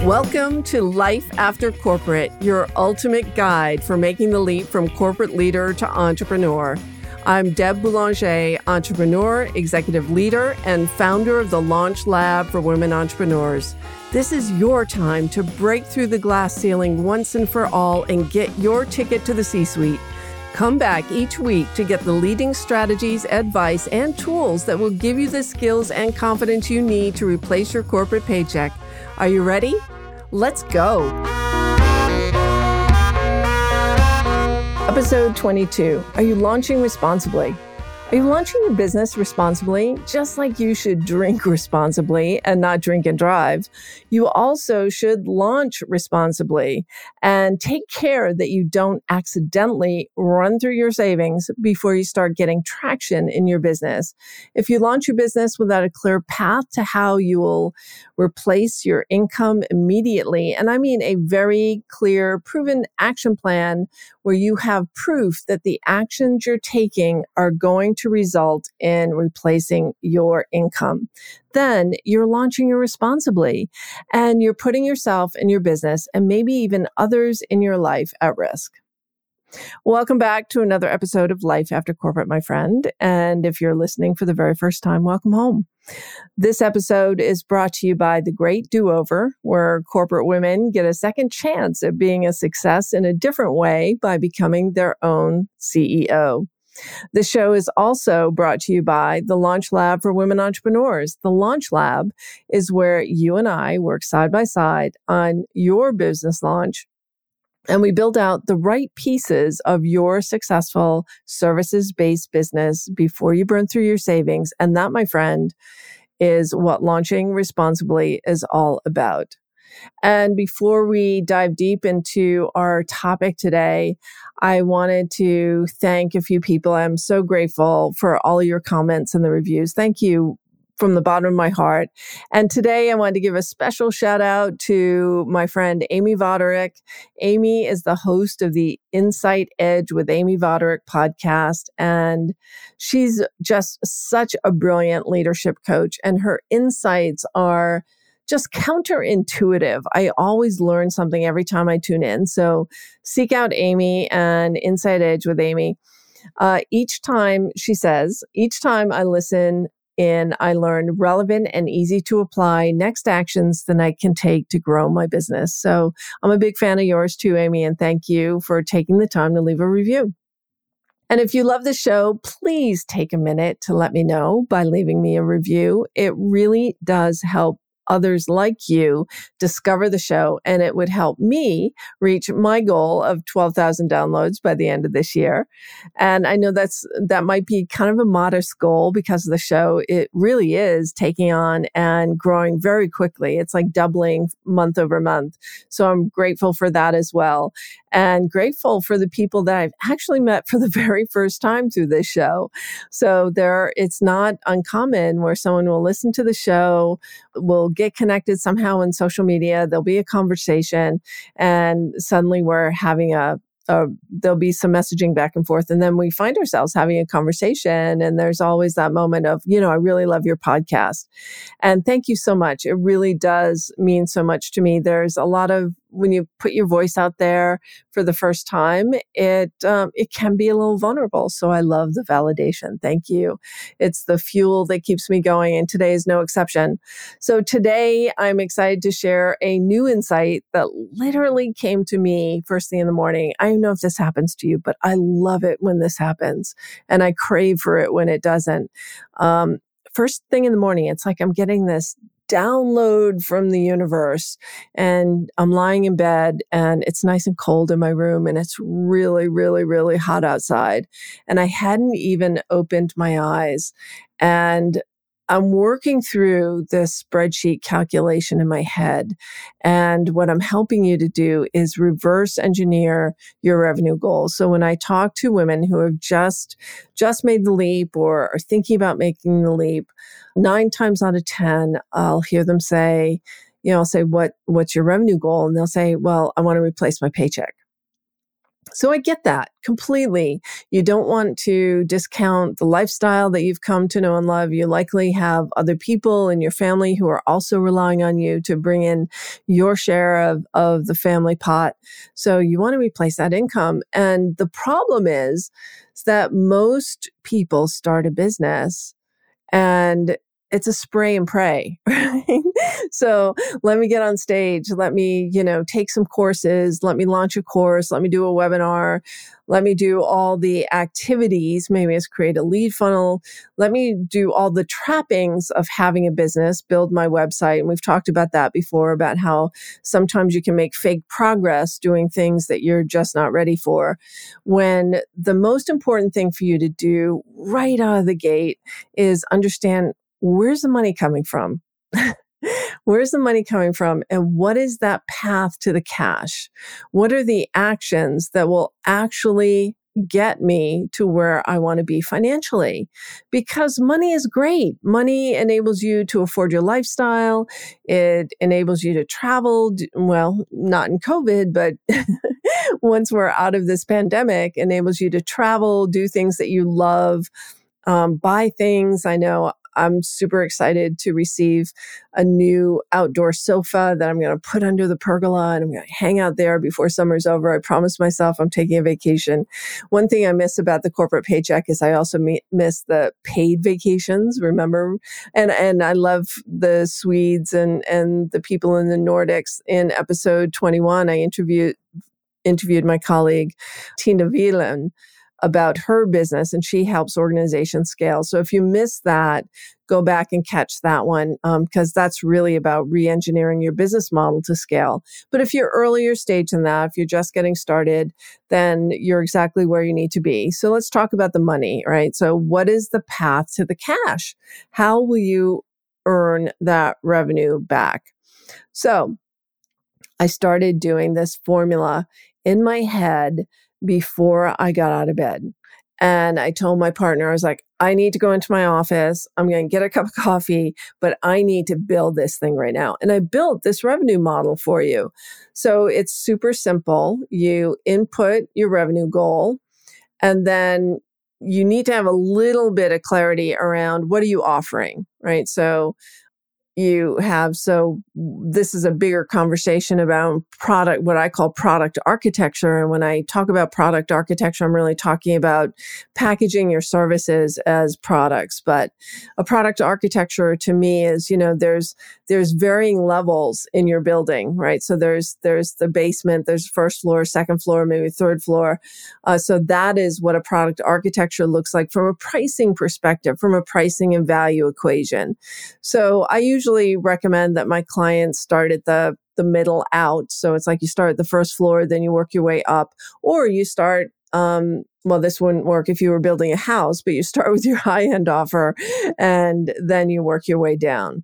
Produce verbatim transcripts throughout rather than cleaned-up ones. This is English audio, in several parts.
Welcome to Life After Corporate, your ultimate guide for making the leap from corporate leader to entrepreneur. I'm Deb Boulanger, entrepreneur, executive leader, and founder of the Launch Lab for Women Entrepreneurs. This is your time to break through the glass ceiling once and for all and get your ticket to the C-suite. Come back each week to get the leading strategies, advice, and tools that will give you the skills and confidence you need to replace your corporate paycheck. Are you ready? Let's go. Episode twenty-two. Are you launching responsibly? Are you launching your business responsibly? Just like you should drink responsibly and not drink and drive, you also should launch responsibly and take care that you don't accidentally run through your savings before you start getting traction in your business. If you launch your business without a clear path to how you will replace your income immediately, and I mean a very clear, proven action plan where you have proof that the actions you're taking are going to result in replacing your income, then you're launching irresponsibly and you're putting yourself and your business and maybe even others in your life at risk. Welcome back to another episode of Life After Corporate, my friend. And if you're listening for the very first time, welcome home. This episode is brought to you by The Great Do-Over, where corporate women get a second chance at being a success in a different way by becoming their own C E O. The show is also brought to you by the Launch Lab for Women Entrepreneurs. The Launch Lab is where you and I work side by side on your business launch, and we build out the right pieces of your successful services-based business before you burn through your savings. And that, my friend, is what launching responsibly is all about. And before we dive deep into our topic today, I wanted to thank a few people. I'm so grateful for all your comments and the reviews. Thank you from the bottom of my heart. And today I wanted to give a special shout out to my friend Amy Voderick. Amy is the host of the Insight Edge with Amy Voderick podcast. And she's just such a brilliant leadership coach. And her insights are just counterintuitive. I always learn something every time I tune in. So seek out Amy and Insight Edge with Amy. Uh, each time, she says, each time I listen in, I learn relevant and easy to apply next actions that I can take to grow my business. So I'm a big fan of yours too, Amy, and thank you for taking the time to leave a review. And if you love the show, please take a minute to let me know by leaving me a review. It really does help others like you discover the show, and it would help me reach my goal of twelve thousand downloads by the end of this year. And I know that's that might be kind of a modest goal because of the show. It really is taking on and growing very quickly. It's like doubling month over month. So I'm grateful for that as well. And grateful for the people that I've actually met for the very first time through this show. So there, it's not uncommon where someone will listen to the show, will get connected somehow in social media, there'll be a conversation, and suddenly we're having a Uh, there'll be some messaging back and forth. And then we find ourselves having a conversation. And there's always that moment of, you know, I really love your podcast. And thank you so much. It really does mean so much to me. There's a lot of, when you put your voice out there for the first time, it um, it can be a little vulnerable. So I love the validation. Thank you. It's the fuel that keeps me going, and today is no exception. So today I'm excited to share a new insight that literally came to me first thing in the morning. I don't know if this happens to you, but I love it when this happens, and I crave for it when it doesn't. Um, first thing in the morning, it's like I'm getting this download from the universe, and I'm lying in bed and it's nice and cold in my room, and it's really, really, really hot outside. And I hadn't even opened my eyes, and I'm working through this spreadsheet calculation in my head. And what I'm helping you to do is reverse engineer your revenue goals. So when I talk to women who have just, just made the leap or are thinking about making the leap, nine times out of ten, I'll hear them say, you know, I'll say, what, what's your revenue goal? And they'll say, well, I want to replace my paycheck. So I get that completely. You don't want to discount the lifestyle that you've come to know and love. You likely have other people in your family who are also relying on you to bring in your share of, of the family pot. So you want to replace that income. And the problem is, is that most people start a business and it's a spray and pray, right? So let me get on stage. Let me, you know, take some courses. Let me launch a course. Let me do a webinar. Let me do all the activities. Maybe it's create a lead funnel. Let me do all the trappings of having a business, build my website. And we've talked about that before, about how sometimes you can make fake progress doing things that you're just not ready for. When the most important thing for you to do right out of the gate is understand, where's the money coming from? Where's the money coming from? And what is that path to the cash? What are the actions that will actually get me to where I want to be financially? Because money is great. Money enables you to afford your lifestyle. It enables you to travel. Well, not in COVID, but once we're out of this pandemic, enables you to travel, do things that you love, um, buy things. I know I'm super excited to receive a new outdoor sofa that I'm going to put under the pergola, and I'm going to hang out there before summer's over. I promised myself I'm taking a vacation. One thing I miss about the corporate paycheck is I also miss the paid vacations, remember? And and I love the Swedes and, and the people in the Nordics. In episode twenty-one, I interviewed interviewed my colleague, Tina Wieland, about her business, and she helps organizations scale. So if you miss that, go back and catch that one, because um, that's really about re-engineering your business model to scale. But if you're earlier stage than that, if you're just getting started, then you're exactly where you need to be. So let's talk about the money, right? So what is the path to the cash? How will you earn that revenue back? So I started doing this formula in my head before I got out of bed. And I told my partner, I was like, I need to go into my office. I'm going to get a cup of coffee, but I need to build this thing right now. And I built this revenue model for you. So it's super simple. You input your revenue goal, and then you need to have a little bit of clarity around what are you offering, right? So you have, so this is a bigger conversation about product, what I call product architecture. And when I talk about product architecture, I'm really talking about packaging your services as products. But a product architecture to me is, you know, there's, there's varying levels in your building, right? So there's, there's the basement, there's first floor, second floor, maybe third floor. Uh, so that is what a product architecture looks like from a pricing perspective, from a pricing and value equation. So I usually usually recommend that my clients start at the, the middle out. So it's like you start at the first floor, then you work your way up, or you start, um, well, this wouldn't work if you were building a house, but you start with your high-end offer and then you work your way down.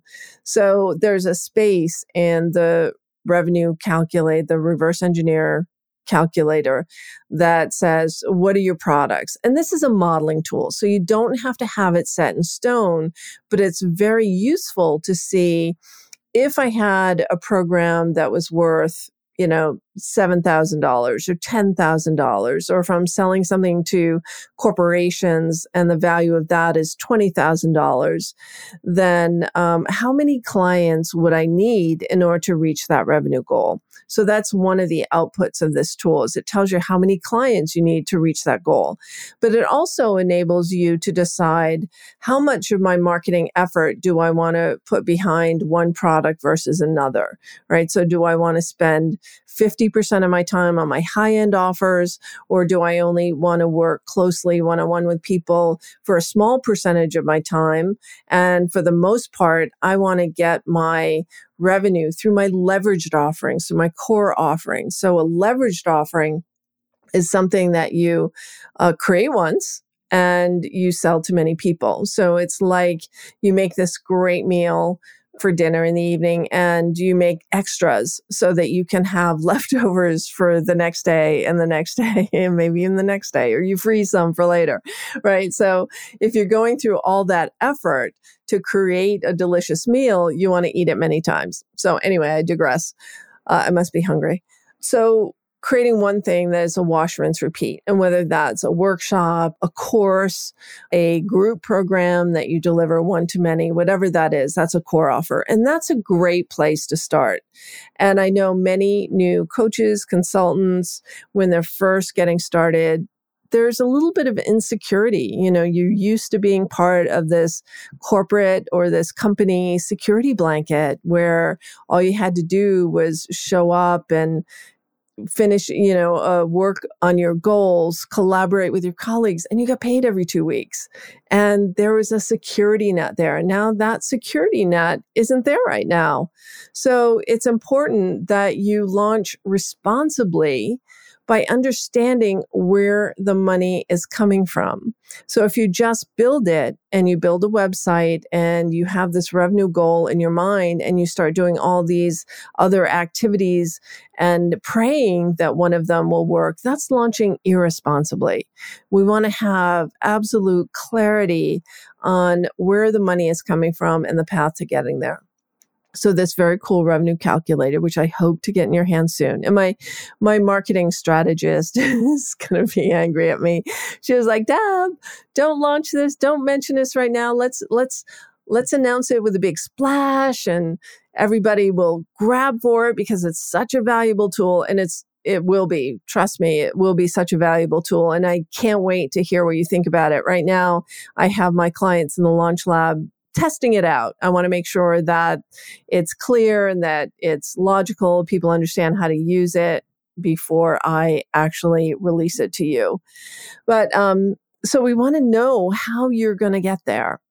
So there's a space in the revenue calculate, the reverse engineer calculator that says, what are your products? And this is a modeling tool. So you don't have to have it set in stone, but it's very useful to see if I had a program that was worth, you know, seven thousand dollars or ten thousand dollars, or if I'm selling something to corporations and the value of that is twenty thousand dollars, then um, how many clients would I need in order to reach that revenue goal? So that's one of the outputs of this tool, is it tells you how many clients you need to reach that goal. But it also enables you to decide how much of my marketing effort do I want to put behind one product versus another, right? So do I want to spend fifty percent of my time on my high-end offers, or do I only want to work closely one-on-one with people for a small percentage of my time? And for the most part, I want to get my revenue through my leveraged offerings, through my core offerings. So a leveraged offering is something that you uh, create once and you sell to many people. So it's like you make this great meal for dinner in the evening and you make extras so that you can have leftovers for the next day and the next day and maybe even the next day, or you freeze some for later, right? So if you're going through all that effort to create a delicious meal, you want to eat it many times. So anyway, I digress. Uh, I must be hungry. So creating one thing that is a wash, rinse, repeat. And whether that's a workshop, a course, a group program that you deliver one to many, whatever that is, that's a core offer. And that's a great place to start. And I know many new coaches, consultants, when they're first getting started, there's a little bit of insecurity. You know, you're used to being part of this corporate or this company security blanket where all you had to do was show up and finish, you know, uh, work on your goals, collaborate with your colleagues, and you got paid every two weeks. And there was a security net there. And now that security net isn't there right now. So it's important that you launch responsibly by understanding where the money is coming from. So if you just build it and you build a website and you have this revenue goal in your mind and you start doing all these other activities and praying that one of them will work, that's launching irresponsibly. We want to have absolute clarity on where the money is coming from and the path to getting there. So this very cool revenue calculator, which I hope to get in your hands soon. And my, my marketing strategist is going to be angry at me. She was like, Deb, don't launch this. Don't mention this right now. Let's, let's, let's announce it with a big splash and everybody will grab for it because it's such a valuable tool. And it's, it will be, trust me, it will be such a valuable tool. And I can't wait to hear what you think about it. Right now, I have my clients in the Launch Lab testing it out. I want to make sure that it's clear and that it's logical. People understand how to use it before I actually release it to you. But um, so we want to know how you're going to get there.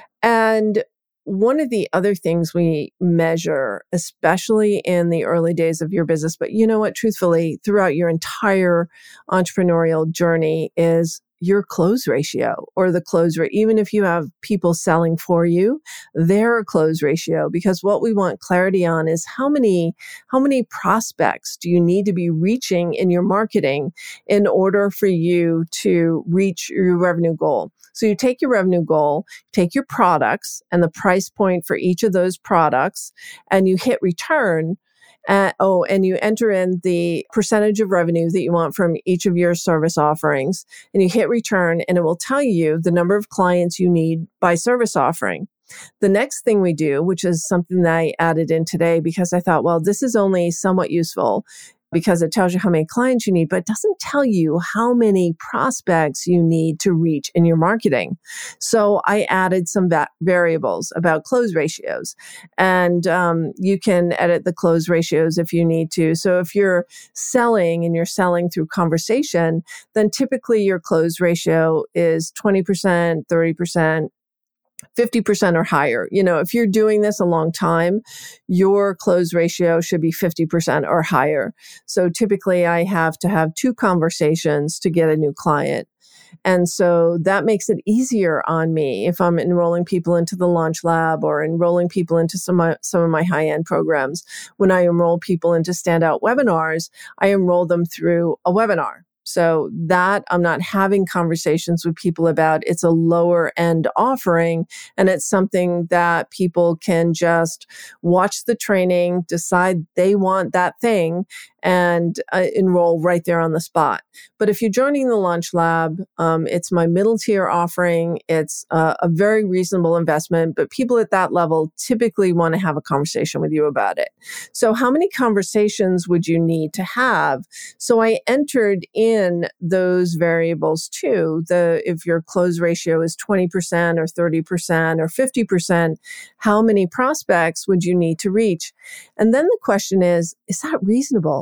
And one of the other things we measure, especially in the early days of your business, but you know what, truthfully, throughout your entire entrepreneurial journey is your close ratio or the close rate. Even if you have people selling for you, their close ratio, because what we want clarity on is how many, how many prospects do you need to be reaching in your marketing in order for you to reach your revenue goal. So you take your revenue goal, take your products and the price point for each of those products, and you hit return. Uh, oh, and you enter in the percentage of revenue that you want from each of your service offerings, and you hit return, and it will tell you the number of clients you need by service offering. The next thing we do, which is something that I added in today because I thought, well, this is only somewhat useful because it tells you how many clients you need, but it doesn't tell you how many prospects you need to reach in your marketing. So I added some va- variables about close ratios, and um, you can edit the close ratios if you need to. So if you're selling and you're selling through conversation, then typically your close ratio is twenty percent, thirty percent, fifty percent or higher. You know, if you're doing this a long time, your close ratio should be fifty percent or higher. So typically I have to have two conversations to get a new client. And so that makes it easier on me if I'm enrolling people into the Launch Lab or enrolling people into some, of my, some of my high-end programs. When I enroll people into standout webinars, I enroll them through a webinar. So that I'm not having conversations with people about. It's a lower end offering, and it's something that people can just watch the training, decide they want that thing, and uh, enroll right there on the spot. But if you're joining the Launch Lab, um, it's my middle tier offering. It's uh, a very reasonable investment, but people at that level typically want to have a conversation with you about it. So how many conversations would you need to have? So I entered in those variables too. The if your close ratio is twenty percent or thirty percent or fifty percent, how many prospects would you need to reach? And then the question is, is that reasonable?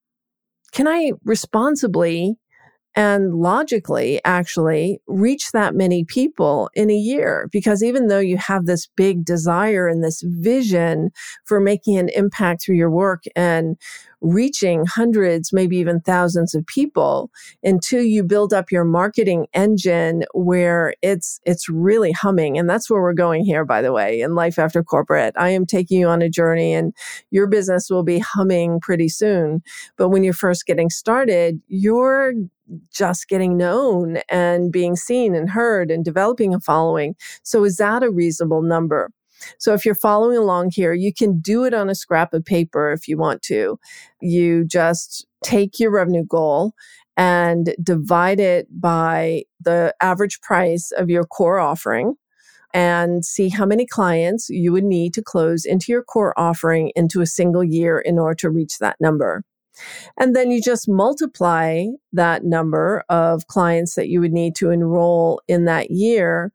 Can I responsibly and logically actually reach that many people in a year? Because even though you have this big desire and this vision for making an impact through your work and reaching hundreds, maybe even thousands of people, until you build up your marketing engine where it's it's really humming. And that's where we're going here, by the way, in Life After Corporate. I am taking you on a journey, and your business will be humming pretty soon. But when you're first getting started, you're just getting known and being seen and heard and developing a following. So is that a reasonable number? So if you're following along here, you can do it on a scrap of paper if you want to. You just take your revenue goal and divide it by the average price of your core offering and see how many clients you would need to close into your core offering into a single year in order to reach that number. And then you just multiply that number of clients that you would need to enroll in that year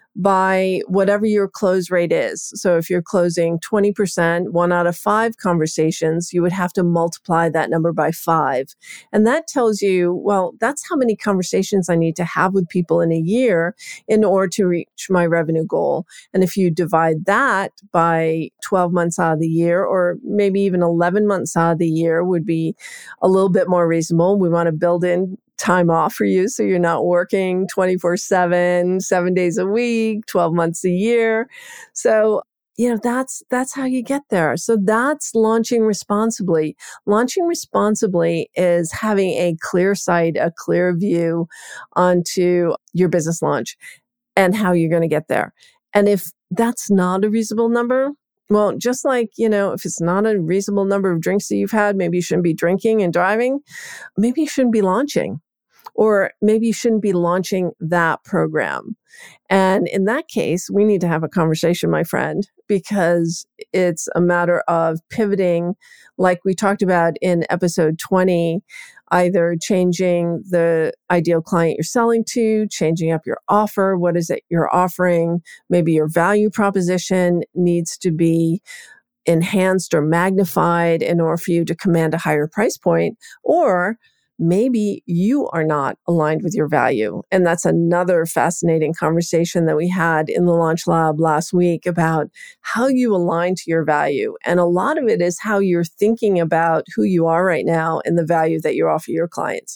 by whatever your close rate is. So if you're closing twenty percent, one out of five conversations, you would have to multiply that number by five. And that tells you, well, that's how many conversations I need to have with people in a year in order to reach my revenue goal. And if you divide that by twelve months out of the year, or maybe even eleven months out of the year would be a little bit more reasonable. We want to build in time off for you so you're not working twenty-four seven, seven days a week, twelve months a year. So, you know, that's that's how you get there. So that's launching responsibly. Launching responsibly is having a clear sight, a clear view onto your business launch and how you're going to get there. And if that's not a reasonable number, well, just like, you know, if it's not a reasonable number of drinks that you've had, maybe you shouldn't be drinking and driving. Maybe you shouldn't be launching. Or maybe you shouldn't be launching that program. And in that case, we need to have a conversation, my friend, because it's a matter of pivoting, like we talked about in episode twenty, either changing the ideal client you're selling to, changing up your offer. What is it you're offering? Maybe your value proposition needs to be enhanced or magnified in order for you to command a higher price point. Or maybe you are not aligned with your value. And that's another fascinating conversation that we had in the Launch Lab last week about how you align to your value. And a lot of it is how you're thinking about who you are right now and the value that you offer your clients.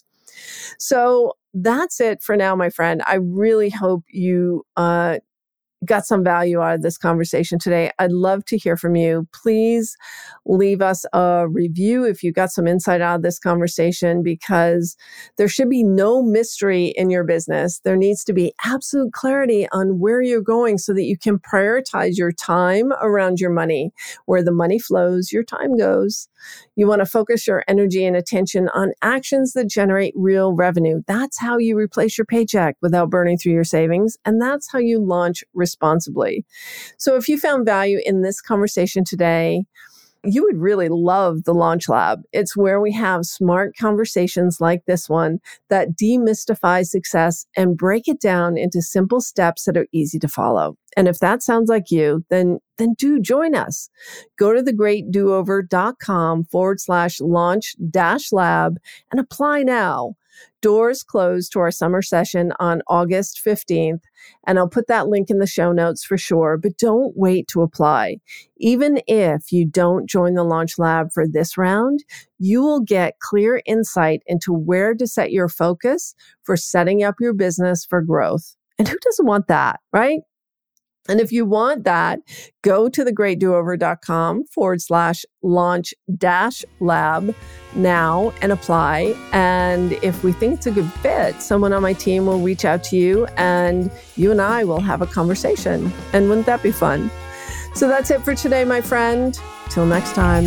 So that's it for now, my friend. I really hope you uh, got some value out of this conversation today. I'd love to hear from you. Please leave us a review if you got some insight out of this conversation, because there should be no mystery in your business. There needs to be absolute clarity on where you're going so that you can prioritize your time around your money. Where the money flows, your time goes. You want to focus your energy and attention on actions that generate real revenue. That's how you replace your paycheck without burning through your savings. And that's how you launch responsibly. So if you found value in this conversation today, you would really love the Launch Lab. It's where we have smart conversations like this one that demystify success and break it down into simple steps that are easy to follow. And if that sounds like you, then then do join us. Go to thegreatdoover.com forward slash launch dash lab and apply now. Doors close to our summer session on August fifteenth, and I'll put that link in the show notes for sure, but don't wait to apply. Even if you don't join the Launch Lab for this round, you will get clear insight into where to set your focus for setting up your business for growth. And who doesn't want that, right? And if you want that, go to thegreatdoover.com forward slash launch dash lab now and apply. And if we think it's a good fit, someone on my team will reach out to you and you and I will have a conversation. And wouldn't that be fun? So that's it for today, my friend. Till next time.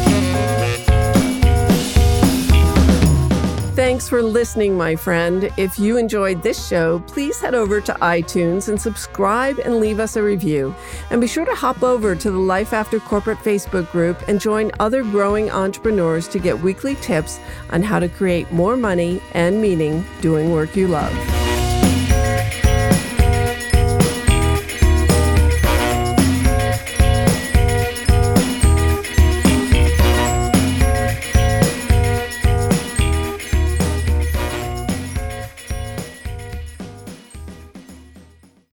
Thanks for listening, my friend. If you enjoyed this show, please head over to iTunes and subscribe and leave us a review. And be sure to hop over to the Life After Corporate Facebook group and join other growing entrepreneurs to get weekly tips on how to create more money and meaning doing work you love.